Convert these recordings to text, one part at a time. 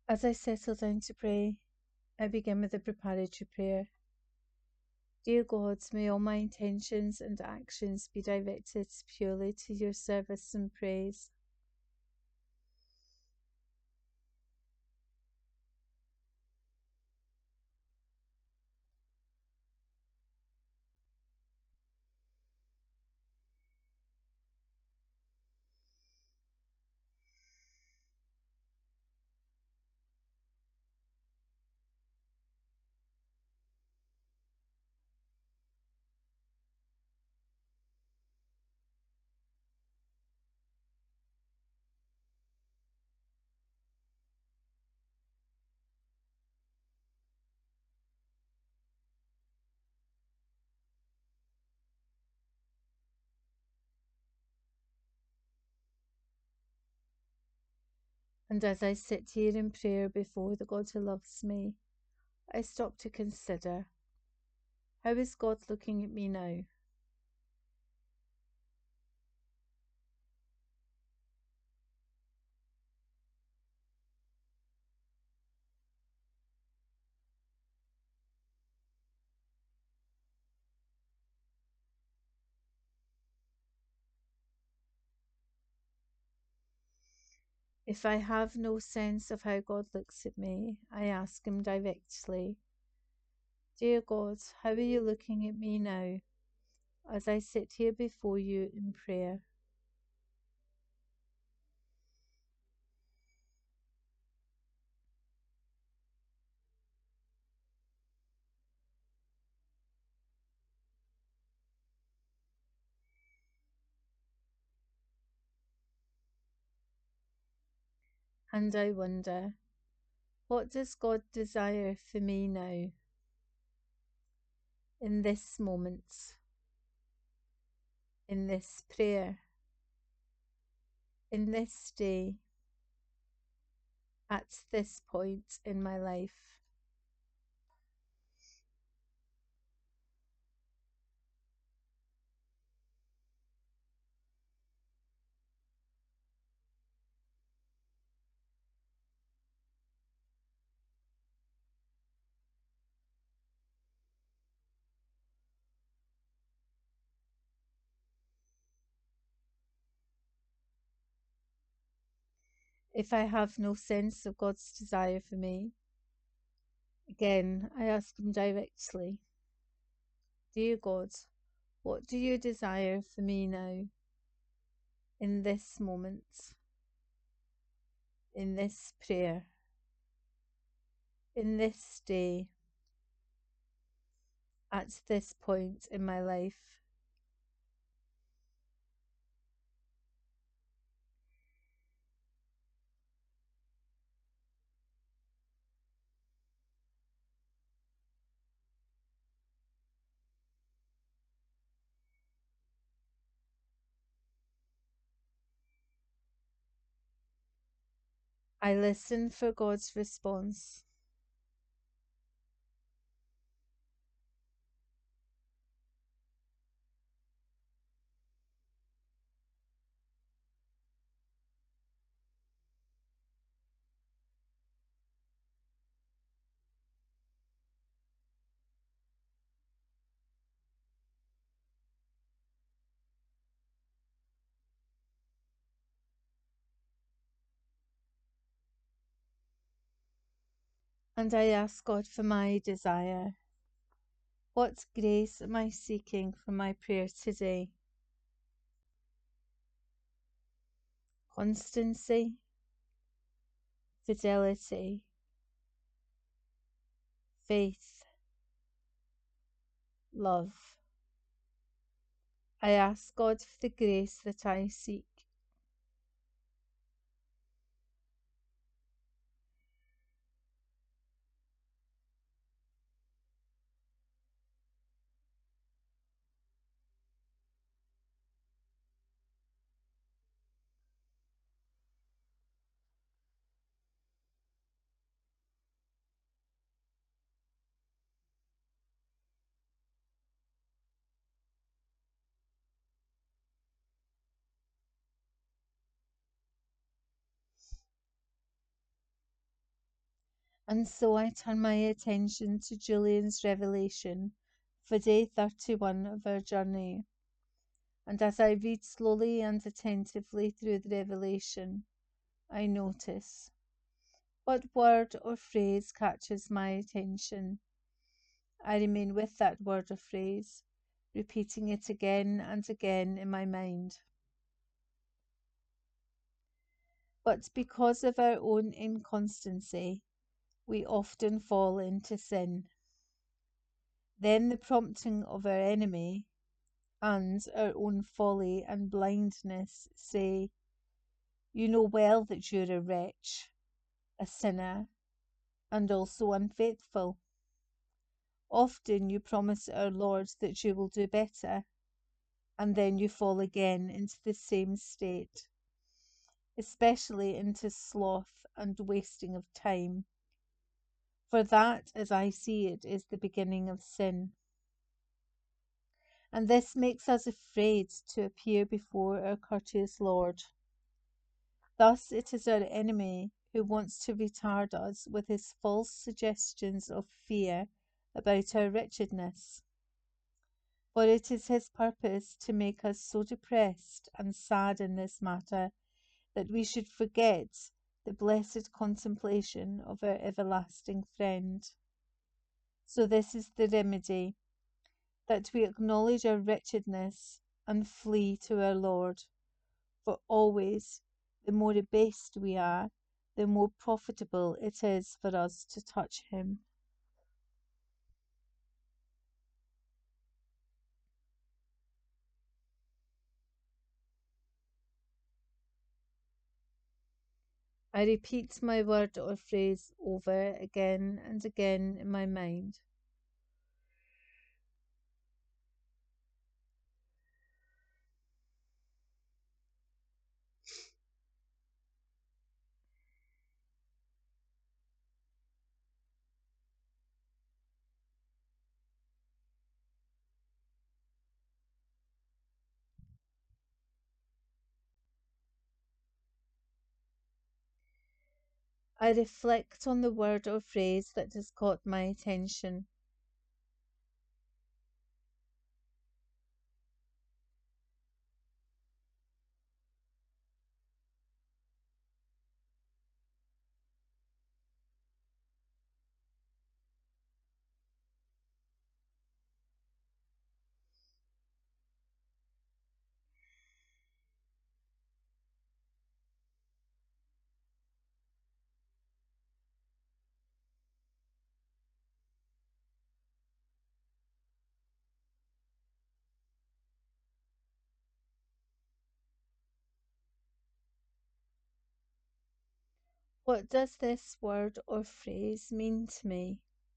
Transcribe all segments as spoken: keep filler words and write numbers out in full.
As I settle down to pray, I begin with a preparatory prayer. Dear God, may all my intentions and actions be directed purely to your service and praise. And as I sit here in prayer before the God who loves me, I stop to consider, how is God looking at me now? If I have no sense of how God looks at me, I ask him directly, Dear God, how are you looking at me now, as I sit here before you in prayer? And I wonder, what does God desire for me now, in this moment, in this prayer, in this day, at this point in my life? If I have no sense of God's desire for me, again, I ask him directly, Dear God, what do you desire for me now, in this moment, in this prayer, in this day, at this point in my life? I listen for God's response. And I ask God for my desire. What grace am I seeking for my prayer today? Constancy, fidelity, faith, love. I ask God for the grace that I seek. And so I turn my attention to Julian's revelation for day thirty-one of our journey. And as I read slowly and attentively through the revelation, I notice what word or phrase catches my attention. I remain with that word or phrase, repeating it again and again in my mind. But because of our own inconstancy, we often fall into sin. Then the prompting of our enemy and our own folly and blindness say, "You know well that you're a wretch, a sinner, and also unfaithful. Often you promise our Lord that you will do better, and then you fall again into the same state, especially into sloth and wasting of time. For that, as I see it, is the beginning of sin. And this makes us afraid to appear before our courteous Lord. Thus it is our enemy who wants to retard us with his false suggestions of fear about our wretchedness. For it is his purpose to make us so depressed and sad in this matter that we should forget the blessed contemplation of our everlasting friend. So this is the remedy, that we acknowledge our wretchedness and flee to our Lord. For always, the more abased we are, the more profitable it is for us to touch him. I repeat my word or phrase over again and again in my mind. I reflect on the word or phrase that has caught my attention. What does this word or phrase mean to me?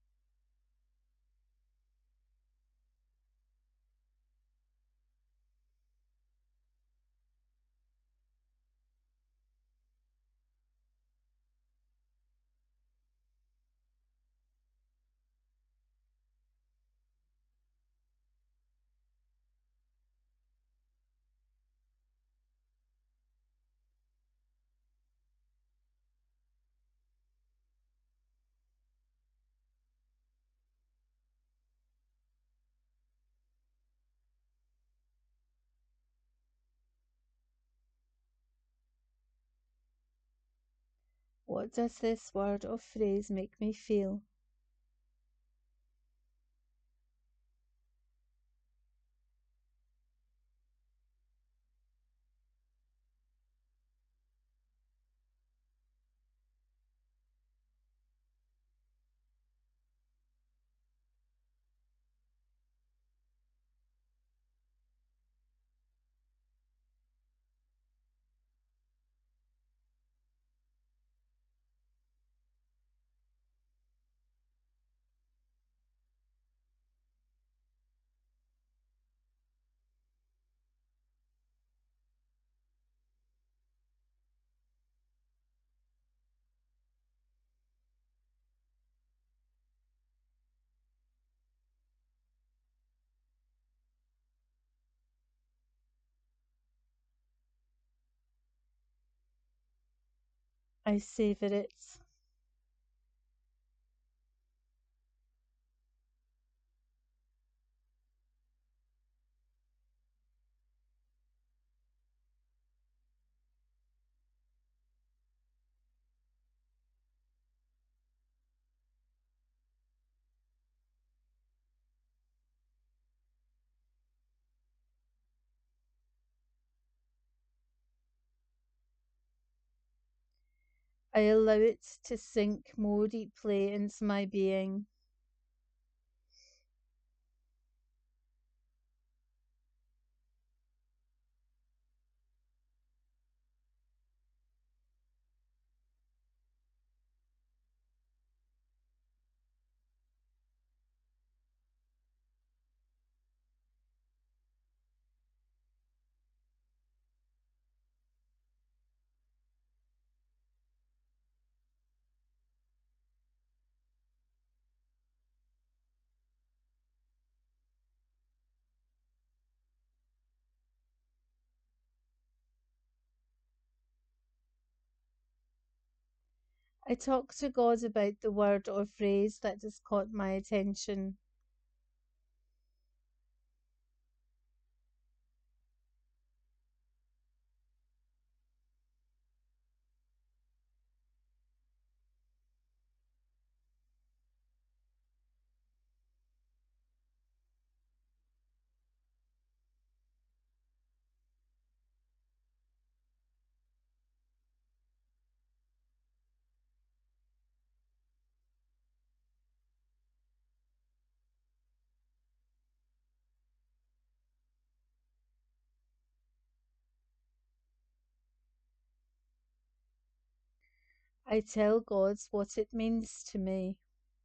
What does this word or phrase make me feel? I savor it. I allow it to sink more deeply into my being. I talk to God about the word or phrase that has caught my attention. I tell God what it means to me.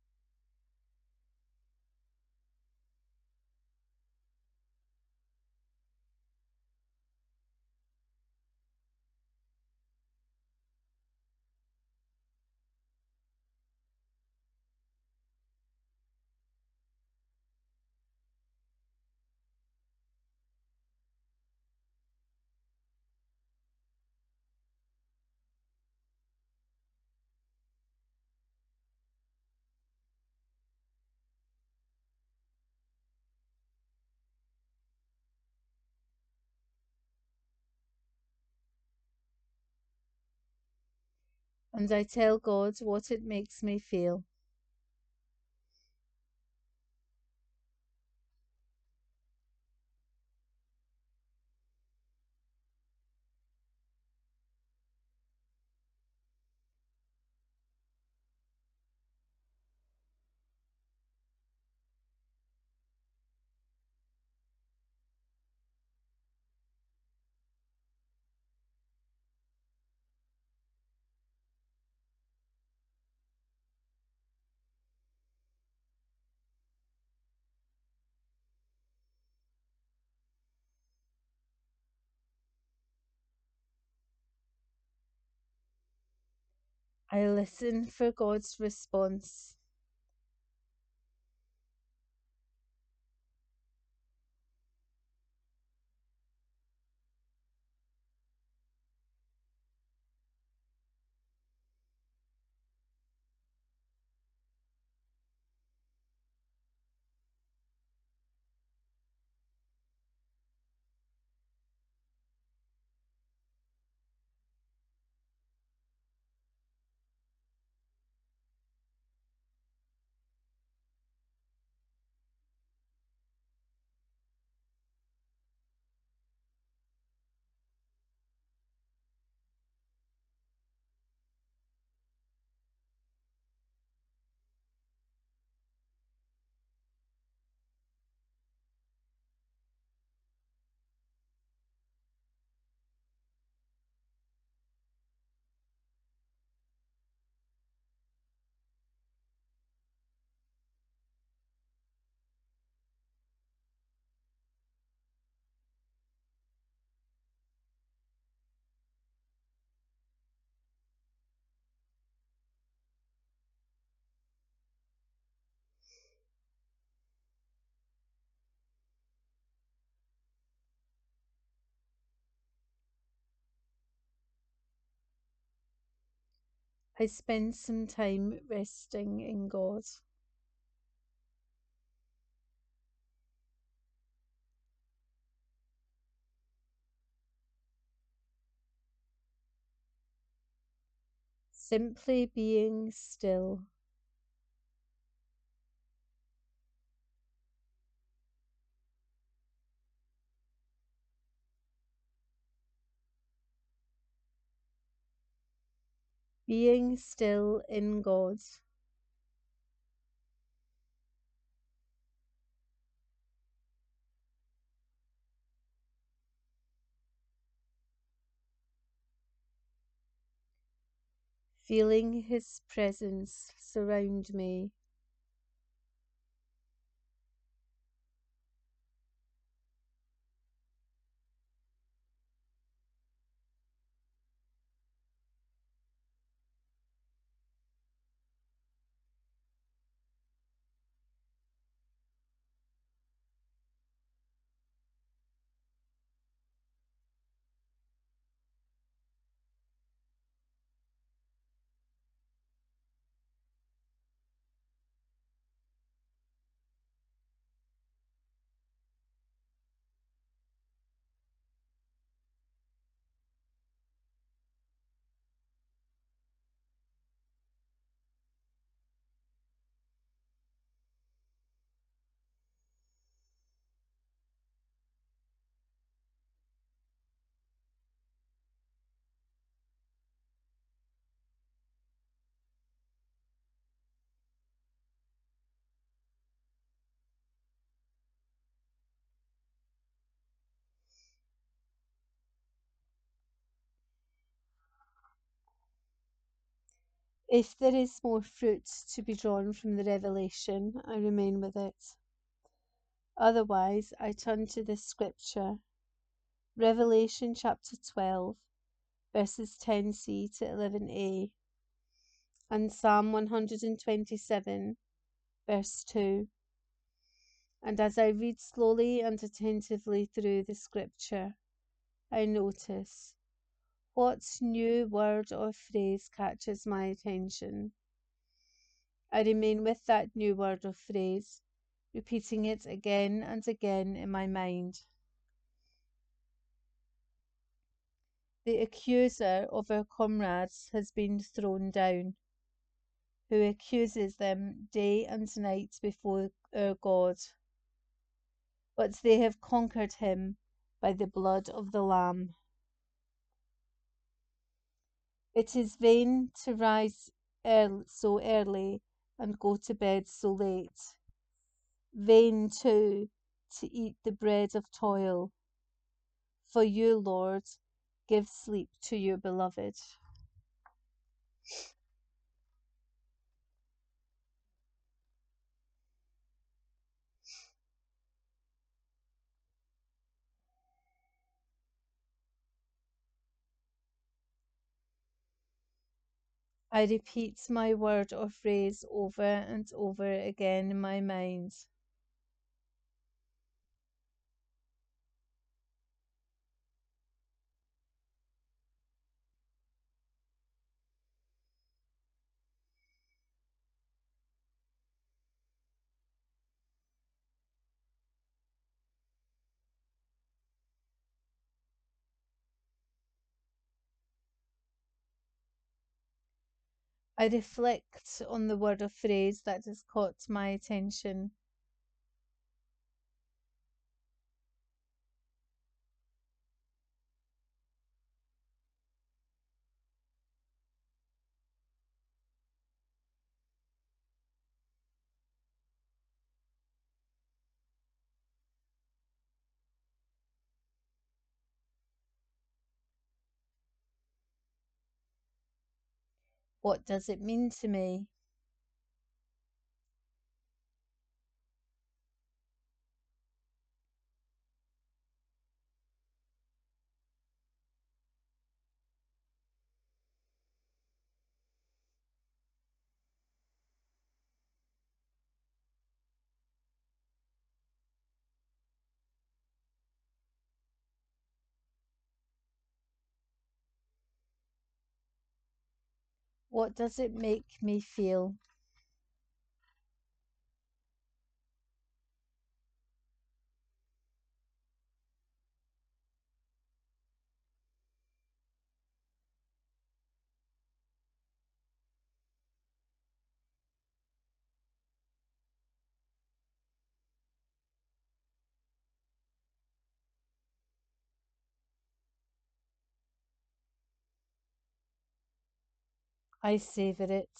And I tell God what it makes me feel. I listen for God's response. I spend some time resting in God. Simply being still. being still in God. Feeling His presence surround me. If there is more fruit to be drawn from the revelation, I remain with it. Otherwise, I turn to this scripture, Revelation chapter twelve, verses ten c to eleven a, and Psalm one hundred twenty-seven, verse two. And as I read slowly and attentively through the scripture, I notice what new word or phrase catches my attention. I remain with that new word or phrase, repeating it again and again in my mind. The accuser of our comrades has been thrown down, who accuses them day and night before our God. But they have conquered him by the blood of the Lamb. It is vain to rise early, so early and go to bed so late. Vain, too, to eat the bread of toil. For you, Lord, give sleep to your beloved. I repeat my word or phrase over and over again in my mind. I reflect on the word or phrase that has caught my attention. What does it mean to me? What does it make me feel? I savour it.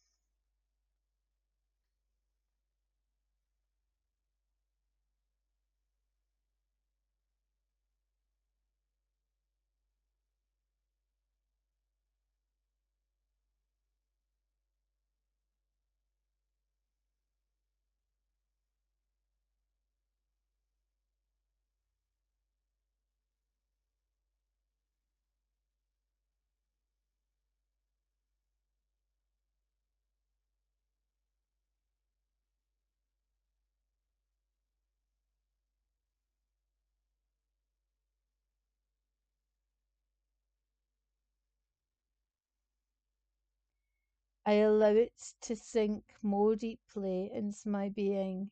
I allow it to sink more deeply into my being.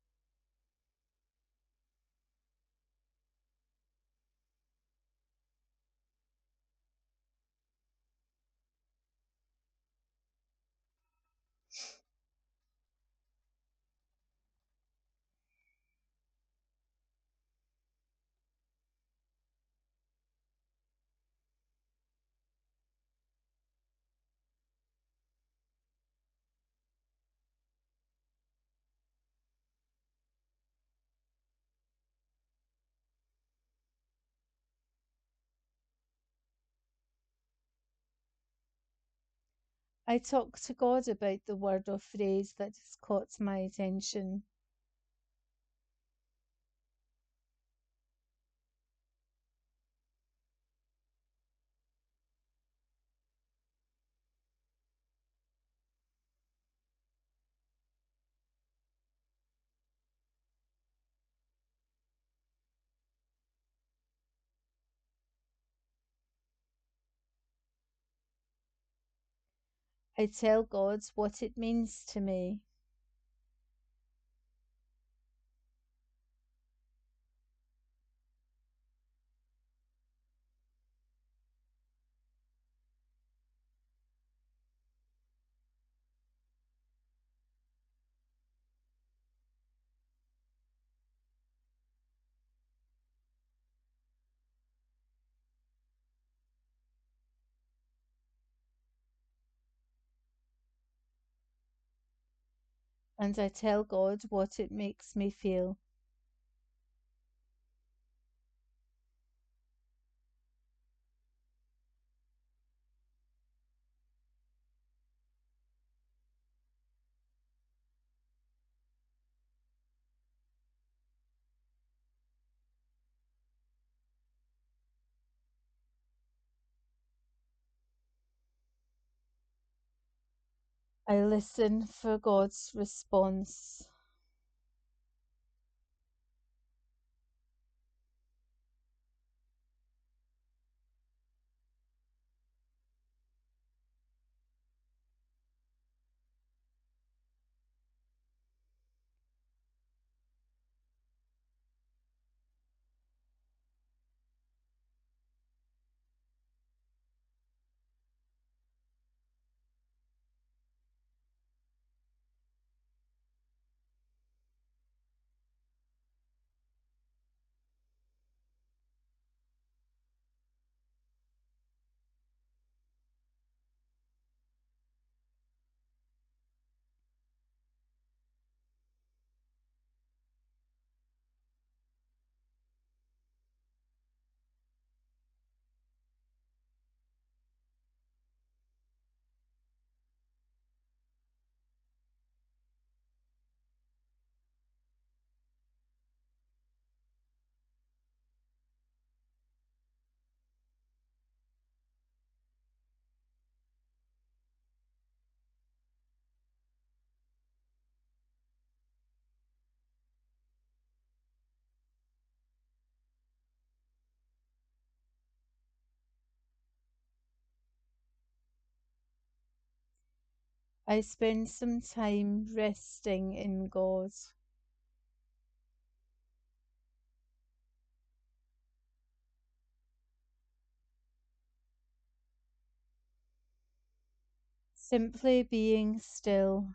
I talk to God about the word or phrase that has caught my attention. I tell God what it means to me. And I tell God what it makes me feel. I listen for God's response. I spend some time resting in God. Simply being still.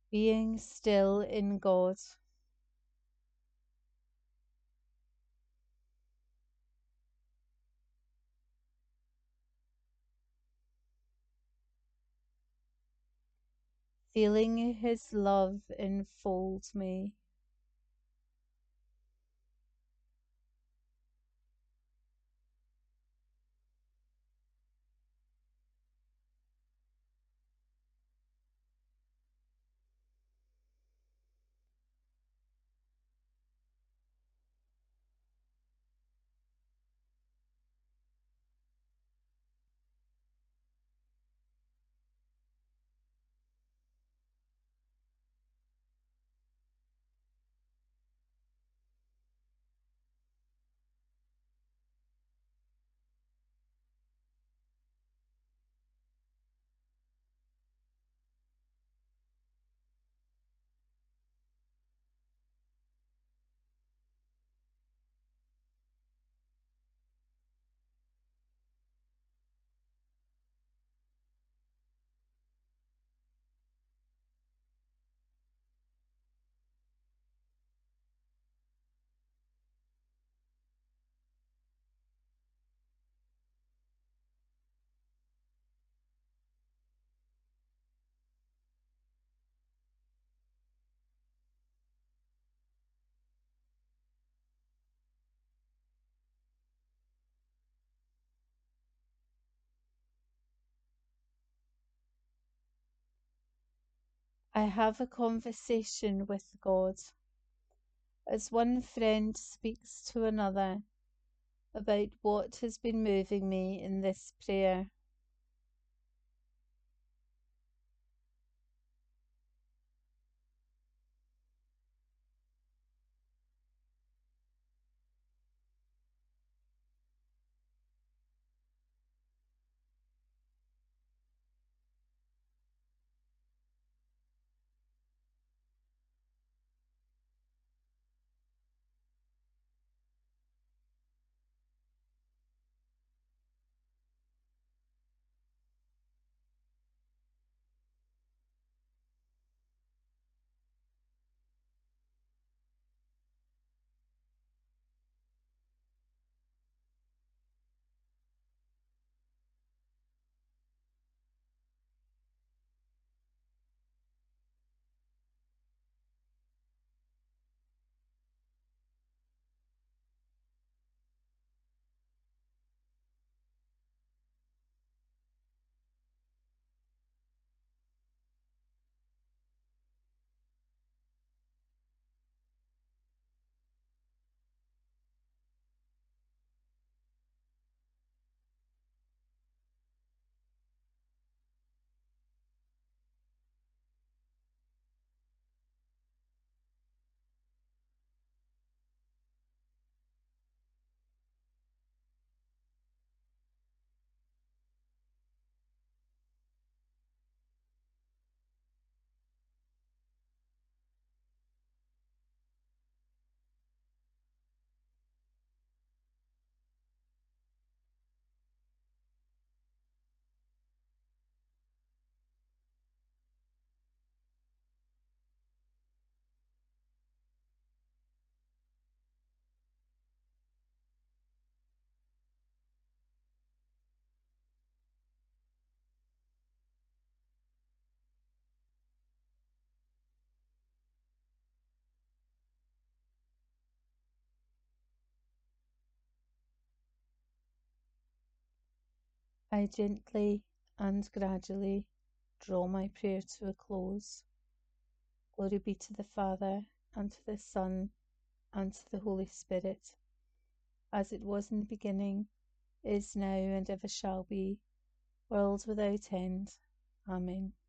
being still in God. Feeling his love enfold me. I have a conversation with God, as one friend speaks to another about what has been moving me in this prayer. I gently and gradually draw my prayer to a close. Glory be to the Father, and to the Son, and to the Holy Spirit, as it was in the beginning, is now, and ever shall be, world without end. Amen.